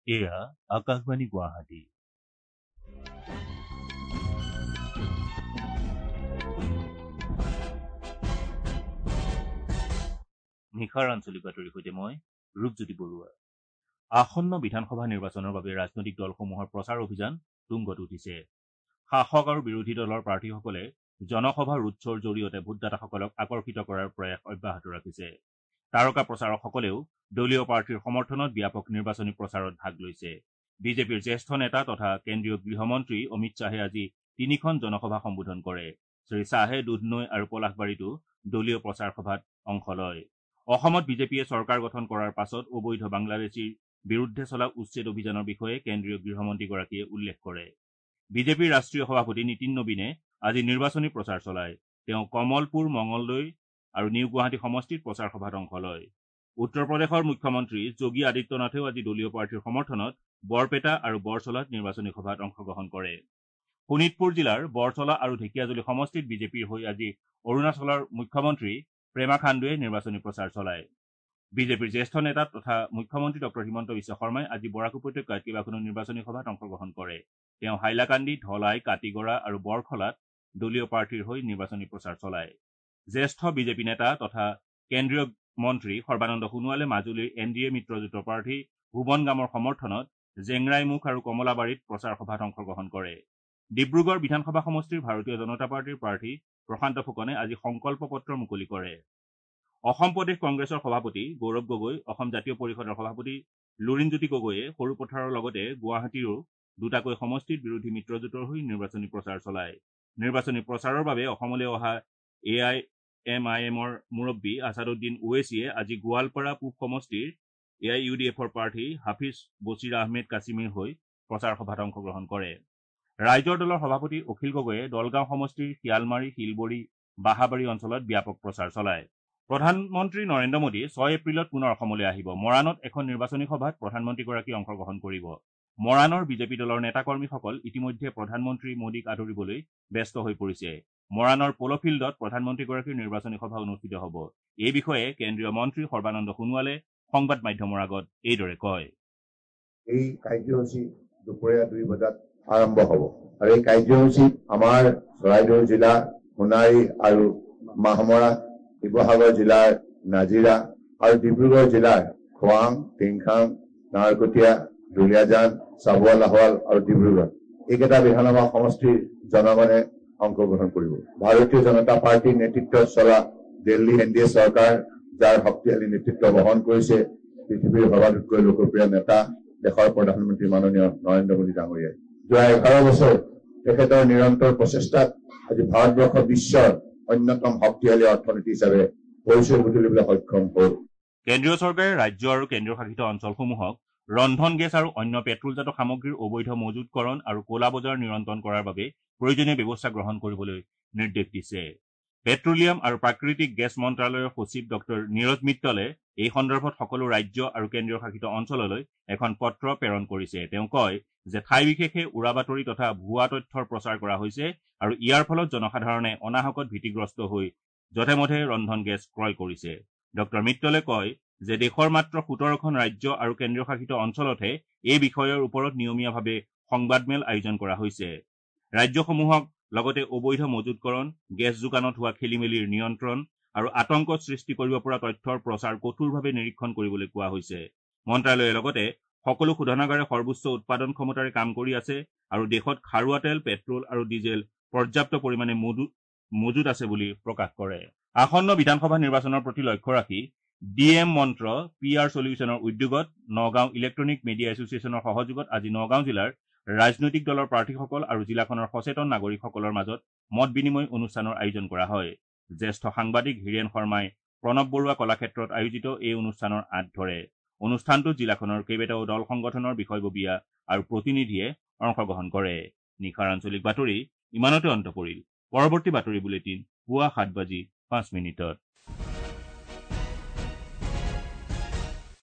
এয়া আকাশবাণী গুৱাহাটী। নিশাৰ আঞ্চলিক বাতৰিৰ সৈতে মই ৰূপজ্যোতি বৰুৱা। আসন্ন বিধানসভা নিৰ্বাচনৰ বাবে ৰাজনৈতিক দলসমূহৰ প্ৰচাৰ অভিযান তুংগত উঠিছে। শাসক আৰু বিৰোধী দলৰ প্ৰাৰ্থীসকলে জনসভা ৰোড শ্ব'ৰ জৰিয়তে ভোটদাতাসকলক আকৰ্ষিত কৰাৰ প্ৰয়াস অব্যাহত ৰাখিছে। তাৰকা প্ৰচাৰকসকলেও দলীয় প্ৰাৰ্থীৰ সমৰ্থনত ব্যাপক নিৰ্বাচনী প্ৰচাৰত ভাগ লৈছে। বিজেপিৰ জ্যেষ্ঠ নেতা তথা কেন্দ্ৰীয় গৃহমন্ত্ৰী অমিত শ্বাহে আজি 3খন জনসভা সম্বোধন কৰে। শ্ৰীশ্বাহে দুধনৈ আৰু পলাশবাৰীতো দলীয় প্ৰচাৰ সভাত অংশ লয়। অসমত বিজেপিয়ে চৰকাৰ গঠন কৰাৰ পাছত অবৈধ বাংলাদেশীৰ বিৰুদ্ধে চলা উচ্ছেদ অভিযানৰ বিষয়ে কেন্দ্ৰীয় গৃহমন্ত্ৰীগৰাকীয়ে উল্লেখ কৰে। বিজেপিৰ ৰাষ্ট্ৰীয় সভাপতি নীতিন নবীনে আজি নিৰ্বাচনী প্ৰচাৰ চলায়। তেওঁ কমলপুৰ, মঙলদৈ আৰু নিউ গুৱাহাটী সমষ্টিত প্ৰচাৰ সভাত অংশ লয়। উত্তৰ প্ৰদেশৰ মুখ্যমন্ত্ৰী যোগী আদিত্যনাথেও আজি দলীয় প্ৰাৰ্থীৰ সমৰ্থনত বৰপেটা আৰু বৰছলাত নিৰ্বাচনী সভাত অংশগ্ৰহণ কৰে। শোণিতপুৰ জিলাৰ বৰছলা আৰু ঢেকিয়াজুলি সমষ্টিত বিজেপিৰ হৈ আজি অৰুণাচলৰ মুখ্যমন্ত্ৰী প্ৰেমা খাণ্ডুৱে নিৰ্বাচনী প্ৰচাৰ চলায়। বিজেপিৰ জ্যেষ্ঠ নেতা তথা মুখ্যমন্ত্ৰী ডঃ হিমন্ত বিশ্ব শৰ্মাই আজি বৰাক উপত্যকাত কেইবাখনো নিৰ্বাচনী সভাত অংশগ্ৰহণ কৰে। তেওঁ হাইলাকান্দি, ধলাই, কাটিগড়া আৰু বৰখলাত দলীয় প্ৰাৰ্থীৰ হৈ নিৰ্বাচনী প্ৰচাৰ চলায়। জ্যেষ্ঠ বিজেপি নেতা তথা কেন্দ্ৰীয় মন্ত্ৰী সৰ্বানন্দ সোণোৱালে মাজুলীৰ NDA মিত্ৰজোঁটৰ প্ৰাৰ্থী ভুৱন গামৰ সমৰ্থনত জেংৰাইমুখ আৰু কমলাবাৰীত প্ৰচাৰ সভাত অংশগ্ৰহণ কৰে। ডিব্ৰুগড় বিধানসভা সমষ্টিৰ ভাৰতীয় জনতা পাৰ্টীৰ প্ৰাৰ্থী প্ৰশান্ত ফুকনে আজি সংকল্প পত্ৰ মুকলি কৰে। অসম প্ৰদেশ কংগ্ৰেছৰ সভাপতি গৌৰৱ গগৈ, অসম জাতীয় পৰিষদৰ সভাপতি লুৰিণজ্যোতি গগৈয়ে সৰুপথাৰৰ লগতে গুৱাহাটীৰো দুটাকৈ সমষ্টিত বিৰোধী মিত্ৰজোঁটৰ হৈ নিৰ্বাচনী প্ৰচাৰ চলায়। নিৰ্বাচনী প্ৰচাৰৰ বাবে অসমলৈ অহা AIMIMৰ মুৰব্বী আছাদুদ্দিন ওৱেছিয়ে আজি গোৱালপাৰা পূব সমষ্টিৰ AIUDFৰ প্ৰাৰ্থী হাফিজ বছিৰ আহমেদ কাছিমিৰ হৈ প্ৰচাৰ সভাত অংশগ্ৰহণ কৰে। ৰাইজৰ দলৰ সভাপতি অখিল গগৈয়ে দলগাঁও সমষ্টিৰ শিয়ালমাৰী, শিলবৰী, বাহাবাৰী অঞ্চলত ব্যাপক প্ৰচাৰ চলায়। প্ৰধানমন্ত্ৰী নৰেন্দ্ৰ মোদী 6 এপ্ৰিলত পুনৰ অসমলৈ আহিব। মৰাণত এখন নিৰ্বাচনী সভাত প্ৰধানমন্ত্ৰীগৰাকী অংশগ্ৰহণ কৰিব। মৰাণৰ বিজেপি দলৰ নেতাকৰ্মীসকল ইতিমধ্যে প্ৰধানমন্ত্ৰী মোদীক আদৰিবলৈ ব্যস্ত হৈ পৰিছে। মৰাণৰ প'ল' ফিল্ডত প্ৰধানমন্ত্ৰীগৰাকীৰ নিৰ্বাচনী সভা অনুষ্ঠিত হ'ব। এই বিষয়ে কেন্দ্ৰীয় মন্ত্ৰী সৰ্বানন্দ সোণোৱালে সংবাদ মাধ্যমৰ আগত এইদৰে কয়। এই কাৰ্যসূচী দুপৰীয়া 2 বজাত আৰম্ভ হ'ব আৰু এই কাৰ্যসূচীত আমাৰ চৰাইদেউ জিলা, সোণাৰী আৰু মাহমৰা, শিৱসাগৰ জিলাৰ নাজিৰা আৰু ডিব্ৰুগড় জিলাৰ খোৱাং, টিংখাং, নাহৰকটীয়া, দুলীয়াজান, চাবুৱা, লাহোৱাল আৰু ডিব্ৰুগড় এইকেইটা বিধানসভা সমষ্টিৰ জনগণে অংশগ্ৰহণ কৰিব। ভাৰতীয় জনতা পাৰ্টীৰ নেতৃত্বত চলা দিল্লী NDA চৰকাৰ, যাৰ শক্তিশালী নেতৃত্ব বহন কৰিছে পৃথিৱীৰ সৰ্বাধিককৈ লোকপ্ৰিয় নেতা দেশৰ প্ৰধানমন্ত্ৰী মাননীয় নৰেন্দ্ৰ মোদী ডাঙৰীয়াই যোৱা 11 বছৰ তেখেতৰ নিৰন্তৰ প্ৰচেষ্টাত আজি ভাৰতবৰ্ষ বিশ্বৰ অন্যতম শক্তিশালী অৰ্থনীতি হিচাপে পৰিচয় বুটলিবলৈ সক্ষম হ'ল। কেন্দ্ৰীয় চৰকাৰে ৰাজ্য আৰু কেন্দ্ৰীয় শাসিত অঞ্চলসমূহক ৰন্ধন গেছ আৰু অন্য পেট্ৰলজাত সামগ্ৰীৰ অবৈধ মজুতকৰণ আৰু ক'লা বজাৰ নিয়ন্ত্ৰণ কৰাৰ বাবে প্ৰয়োজনীয় ব্যৱস্থা গ্ৰহণ কৰিবলৈ নিৰ্দেশ দিছে। পেট্ৰলিয়াম আৰু প্ৰাকৃতিক গেছ মন্ত্ৰালয়ৰ সচিব ডঃ নীৰজ মিত্তলে এই সন্দৰ্ভত সকলো ৰাজ্য আৰু কেন্দ্ৰীয় শাসিত অঞ্চললৈ এখন পত্ৰ প্ৰেৰণ কৰিছে। তেওঁ কয় যে ঠাই বিশেষে উৰা বাতৰি তথা ভুৱা তথ্যৰ প্ৰচাৰ কৰা হৈছে আৰু ইয়াৰ ফলত জনসাধাৰণে অনাহকত ভীতিগ্ৰস্ত হৈ যধে-মধে ৰন্ধন গেছ ক্ৰয় কৰিছে। ডঃ মিত্তলে কয় যে দেশৰ মাত্ৰ 17খন ৰাজ্য আৰু কেন্দ্ৰীয় শাসিত অঞ্চলতহে এই বিষয়ৰ ওপৰত নিয়মীয়াভাৱে সংবাদমেল আয়োজন কৰা হৈছে। ৰাজ্যসমূহক লগতে অবৈধ মজুতকৰণ, গেছ যোগানত হোৱা খেলিমেলিৰ নিয়ন্ত্ৰণ আৰু আতংক সৃষ্টি কৰিব পৰা তথ্যৰ প্ৰচাৰ কঠোৰভাৱে নিৰীক্ষণ কৰিবলৈ কোৱা হৈছে। মন্ত্ৰালয়ে লগতে সকলো শোধনাগাৰে সৰ্বোচ্চ উৎপাদন ক্ষমতাৰে কাম কৰি আছে আৰু দেশত খাৰুৱা তেল, পেট্ৰল আৰু ডিজেল পৰ্যাপ্ত পৰিমাণে মজুত আছে বুলি প্ৰকাশ কৰে। আসন্ন বিধানসভা নিৰ্বাচনৰ প্ৰতি লক্ষ্য ৰাখি DM মন্ত্ৰ PR সলিউশ্যনৰ উদ্যোগত নগাঁও ইলেক্ট্ৰনিক মিডিয়া এছ'চিয়েশ্যনৰ সহযোগত আজি নগাঁও জিলাৰ ৰাজনৈতিক দলৰ প্ৰাৰ্থীসকল আৰু জিলাখনৰ সচেতন নাগৰিকসকলৰ মাজত মত বিনিময় অনুষ্ঠানৰ আয়োজন কৰা হয়। জ্যেষ্ঠ সাংবাদিক হীৰেন শৰ্মাই প্ৰণৱ বৰুৱা কলাক্ষেত্ৰত আয়োজিত এই অনুষ্ঠানৰ আঁত ধৰে। অনুষ্ঠানটোত জিলাখনৰ কেইবাটাও দল সংগঠনৰ বিষয়ববীয়া আৰু প্ৰতিনিধিয়ে অংশগ্ৰহণ কৰে। নিশাৰ আঞ্চলিক বাতৰি ইমানতে অন্ত পৰিল। পৰৱৰ্তী বাতৰি বুলেটিন পুৱা 7:05